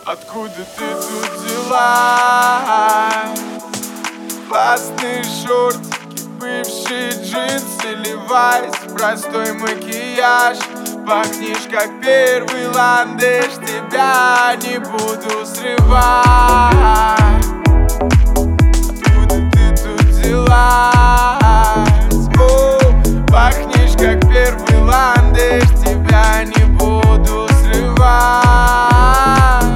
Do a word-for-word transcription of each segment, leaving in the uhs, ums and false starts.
Откуда ты тут взяла? Классные шортики, бывшие джинсы, левайс, простой макияж. Пахнешь как первый ландыш, тебя не буду срывать. Откуда ты тут взялась? О, пахнешь как первый ландыш, тебя не буду срывать.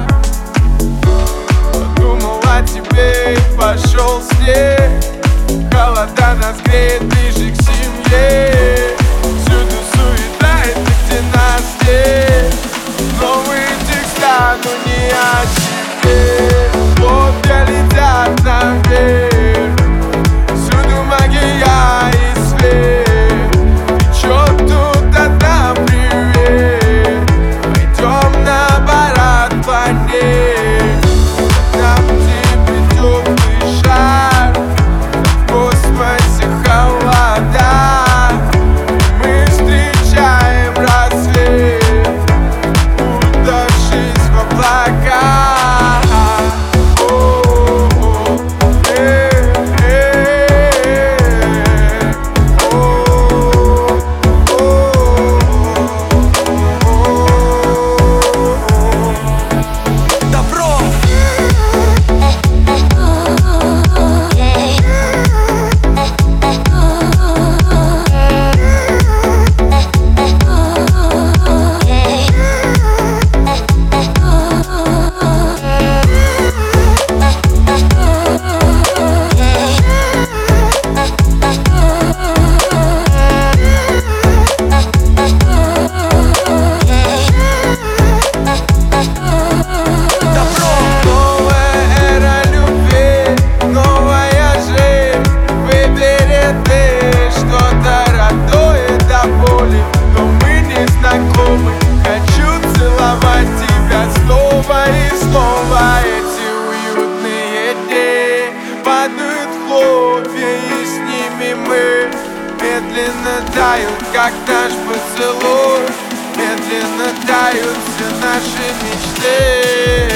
Подумал о тебе и пошел снег. Холода нас греет ближе к семье. Всюду суета, это где нас нет. Новые текста, но не о себе. Хлопья летят наверх. Всюду магия и свет. Ты чё тут одна, привет? Пойдем на парад планет. Там тебе теплый шар. В космосе холода. Мы встречаем рассвет, удавшись в облака. Хочу целовать тебя снова и снова. Эти уютные дни падают хлопья, и с ними мы медленно тают, как наш поцелуй. Медленно тают все наши мечты.